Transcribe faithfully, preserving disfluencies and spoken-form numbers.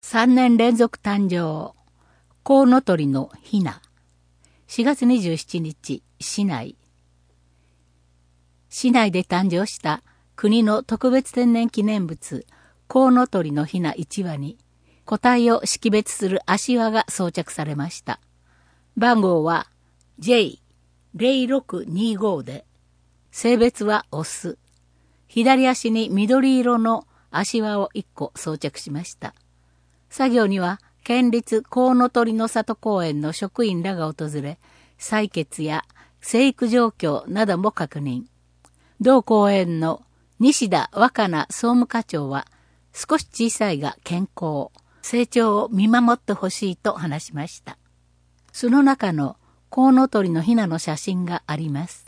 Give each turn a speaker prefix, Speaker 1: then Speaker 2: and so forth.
Speaker 1: さんねん連続誕生、コウノトリのヒナ。しがつにじゅうしちにち、市内。市内で誕生した国の特別天然記念物、コウノトリのヒナいちわに、個体を識別する足輪が装着されました。番号は ジェイゼロろくにご で、性別はオス。左足に緑色の足輪をいっこ装着しました。作業には県立コウノトリの里公園の職員らが訪れ、採血や生育状況なども確認。同公園の西田若菜総務課長は、少し小さいが健康、成長を見守ってほしいと話しました。その中のコウノトリのヒナの写真があります。